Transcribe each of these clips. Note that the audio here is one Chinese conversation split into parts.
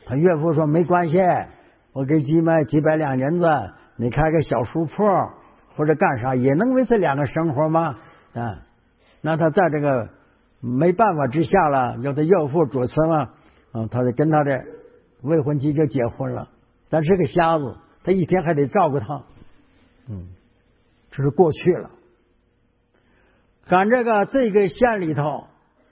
他岳父说没关系，我给几百两银子，你开个小书铺或者干啥也能维持两个生活吗？啊，那他在这个没办法之下了，有他岳父主持嘛，他就跟他的未婚妻就结婚了。但是个瞎子，他一天还得照顾他，这是过去了。赶这个县里头，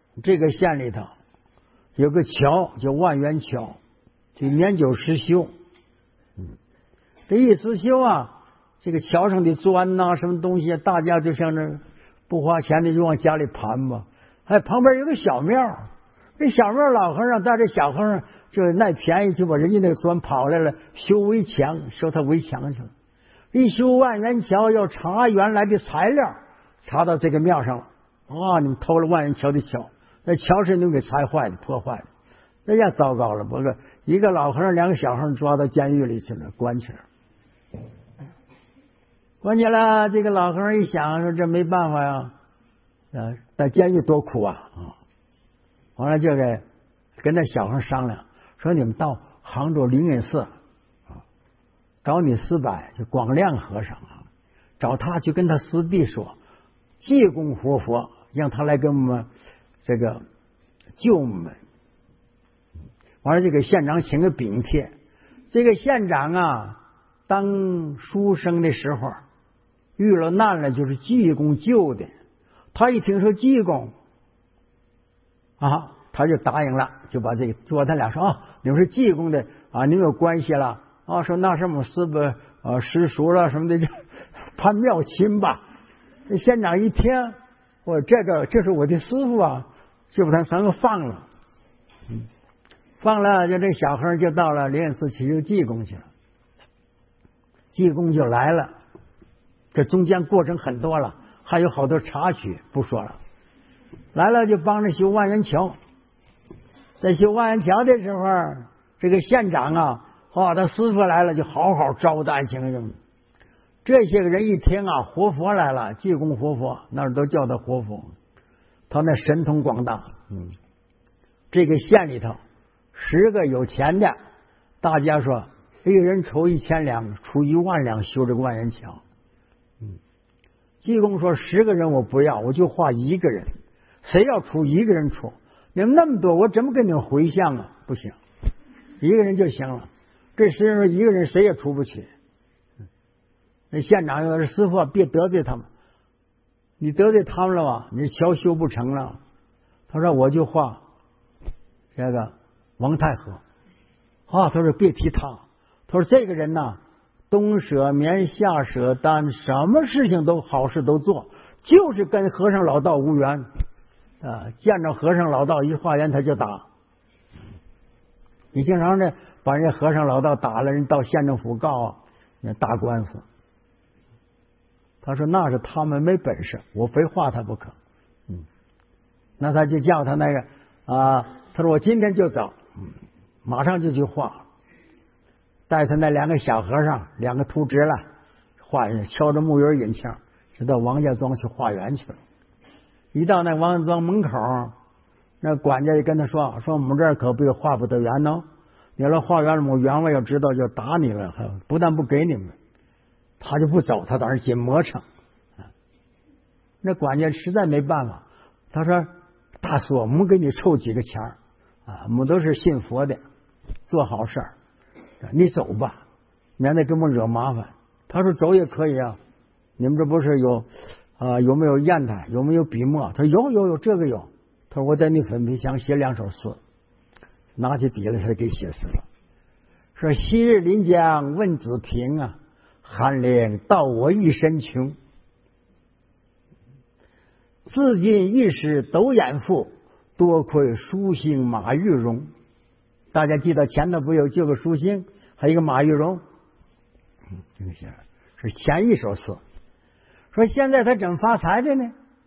有个桥叫万源桥，就年久失修。这一失修啊，这个桥上的砖呐、什么东西，大家就像这不花钱的就往家里盘吧。旁边有个小庙，这小庙老和尚带着小和尚就赖便宜，就把人家那个砖跑来了，修围墙，修他围墙去了。一修万源桥要查原来的材料，查到这个庙上了。你们偷了万源桥的桥，那桥是你们给拆坏的、破坏的，那下糟糕了。不过一个老和尚、两个小和尚抓到监狱里去了，关起来。关起来，这个老和尚一想说这没办法呀，在监狱多苦啊！完了就跟那小和尚商量，说你们到杭州灵隐寺找你师伯就广亮和尚找他去跟他师弟说，济公活佛，让他来给我们这个救我们。完了就给县长请个禀帖。这个县长当书生的时候遇了难了，就是济公救的。他一听说济公他就答应了，就把这个就他俩说你们是济公的你们有关系了说那是我们师伯师叔了什么的，就攀庙亲吧。这县长一听，这是我的师傅就把他三个放了。放了，就这小和尚就到了灵隐寺去求济公去了。济公就来了，这中间过程很多了，还有好多插曲不说了。来了就帮着修万源桥。在修万源桥的时候，这个县长他师傅来了就好好招待请人。这些个人一听活佛来了，济公活佛，那儿都叫他活佛，他那神通广大。这个县里头10个有钱的，大家说一个人筹1000两，出1万两修这个万源桥。济公说10个人我不要，我就画1个人，谁要出1个人出，你们那么多，我怎么跟你们回向不行，1个人就行了。这10人1个人谁也出不去。那县长说师傅别得罪他们，你得罪他们了吧，你桥修不成了。他说我就画这个王太和他说别提他，他说这个人冬舍眠夏舍单，什么事情都好事都做，就是跟和尚老道无缘见着和尚老道一化缘他就打。你经常把人家和尚老道打了，人到县政府告打官司。他说那是他们没本事，我非画他不可。那他就叫他那个他说我今天就走，马上就去画。带他那2个小和尚2个秃直了，敲着木鱼引擎就到王家庄去化缘去了。一到那王家庄门口，那管家就跟他说我们这儿可不画不得缘你要化缘了，我员外要知道就打你了，不但不给你们。他就不走，他当时紧磨蹭。那管家实在没办法，他说大叔我们给你凑几个钱我们都是信佛的，做好事你走吧，免得给我们惹麻烦。他说走也可以你们这不是有没有砚台，有没有笔墨？他说有这个有。他说我在你粉笔箱写2首诗，拿起笔来他给写诗了，说昔日临江问子平寒冷到我一身穷，自今一时都掩覆，多亏书星马玉荣。大家记得前头不有9个书星，还有一个马玉荣，这个是前一首诗。说现在他怎么发财的呢？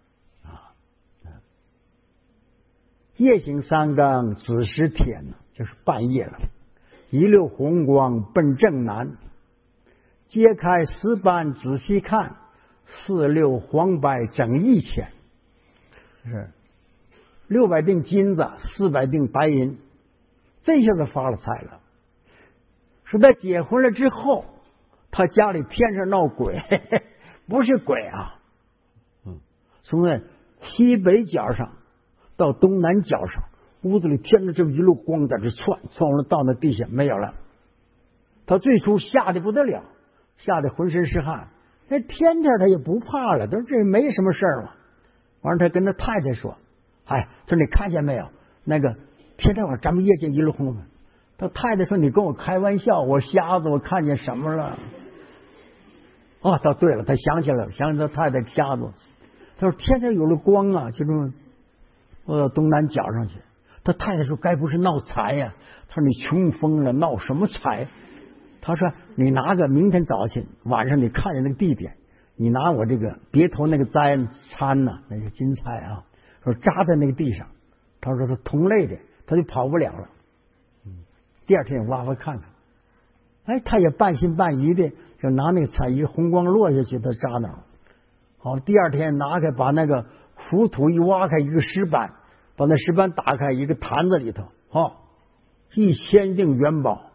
夜行3更子时天就是半夜了，一溜红光奔正南，揭开石板仔细看，4溜黄白整1000，是600锭金子，400锭白银， 这下子发了财了。说他结婚了之后，他家里天上闹鬼，不是鬼啊，从那西北角上到东南角上，屋子里天上这么一路光在这窜完了到那地下没有了。他最初吓得不得了，吓得浑身是汗。那天天他也不怕了，他说这没什么事儿嘛。完了，他跟他太太说：“哎，他说你看见没有？那个天天晚上咱们夜间一路红门。”他太太说：“你跟我开玩笑，我瞎子，我看见什么了？”哦，倒对了，他想起来了，想起他太太瞎子。他说：“天天有了光啊，就这么我到东南角上去。”他太太说：“该不是闹财呀？”他说：“你穷疯了，闹什么财？”他说：“你拿个明天早晨晚上你看见那个地点，你拿我这个别头那个餐呐，那个金菜啊，说扎在那个地上。”他说：“他同类的，他就跑不了了。”第二天挖看看，哎，他也半信半疑的就拿那个菜一红光落下去，他扎那儿。好，第二天拿开把那个浮土一挖开一个石板，把那石板打开一个坛子里头，好，1000锭元宝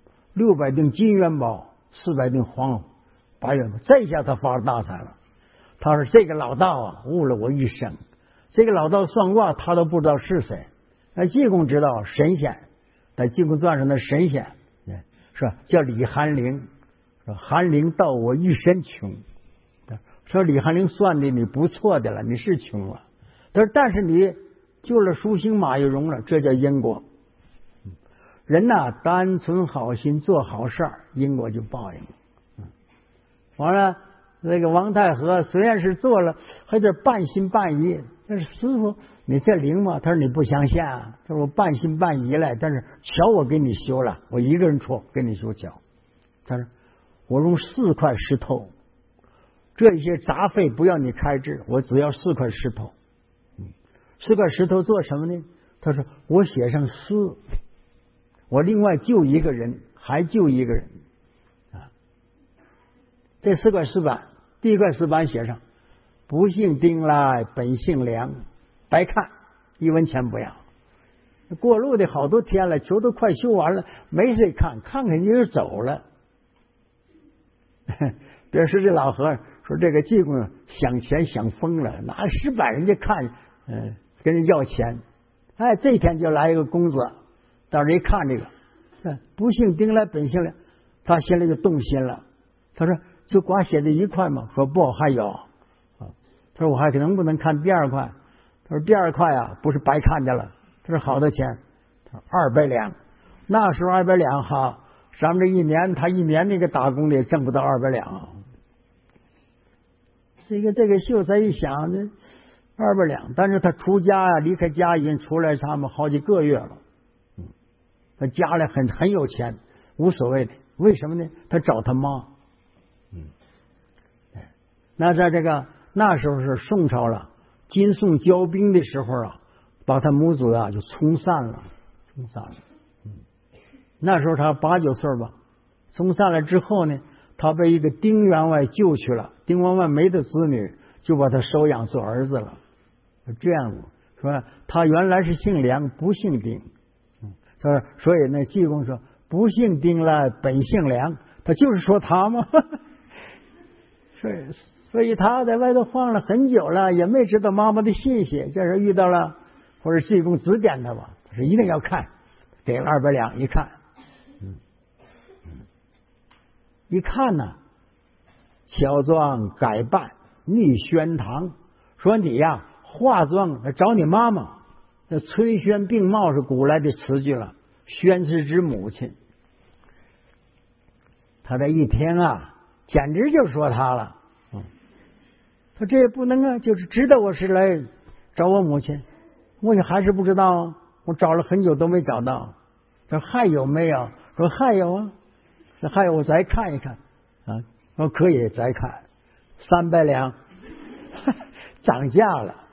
，600锭金元宝，400锭黄白元宝，这下他发了大财了。他说：“这个老道啊，误了我一生。这个老道算卦，他都不知道是谁。那济公知道神仙，在济公传上的神仙是吧？叫李寒灵，说寒灵道我一身穷。说李寒灵算的你不错的了，你是穷了。他说但是你救了苏兴马玉荣了，这叫因果。人呐，单存好心做好事儿，因果就报应。完了，那个王太和虽然是做了，还有点半信半疑。但是师傅，你这灵吗？他说你不相信啊。他说我半信半疑来，但是桥我给你修了，我一个人出给你修桥。他说我用4块石头，这些杂费不要你开支，我只要4块石头。4块石头做什么呢？他说我写上诗，我另外救一个人，还救一个人啊。这4块石板，第一块石板写上不姓丁来，本姓梁，白看，1文钱不要。过路的好多天了，球都快修完了，没谁看，看看就走了。别说这老和尚说这个济公想钱想疯了，拿石板人家看，跟人要钱。哎，这天就来一个公子，到这一看这个，不姓丁来，本姓梁，他心里就动心了。他说就光写这1块吗？说不，还有。他说我还能不能看第2块？他说第2块啊，不是白看见了，这是好多钱。他说200两，那时候200两哈，咱们这一年他一年那个打工的也挣不到200两。这个秀才一想，这200两，但是他出家啊，离开家已经出来他们好几个月了。他家里很有钱，无所谓的。为什么呢？他找他妈。那在这个那时候是宋朝了，金宋交兵的时候啊，把他母子啊就冲散了。那时候他8、9岁吧，冲散了之后呢，他被一个丁员外救去了。丁员外没的子女，就把他收养做儿子了。这样子说，他原来是姓梁，不姓丁。说所以那济公说不姓丁了，本姓梁，他就是说他嘛。所以他在外头晃了很久了，也没知道妈妈的信息。这时遇到了，或者济公指点他吧，他说一定要看，给了200两，一看，一看呢，乔装改扮逆轩堂，说你呀化妆找你妈妈。那崔宣并茂是古来的词句了，宣是指母亲。他这一听啊，简直就说他了。他这也不能啊，就是知道我是来找我母亲，我也还是不知道，我找了很久都没找到。说还有没有？说还有啊，说还有，我再看一看啊。说可以再看，300两涨价了。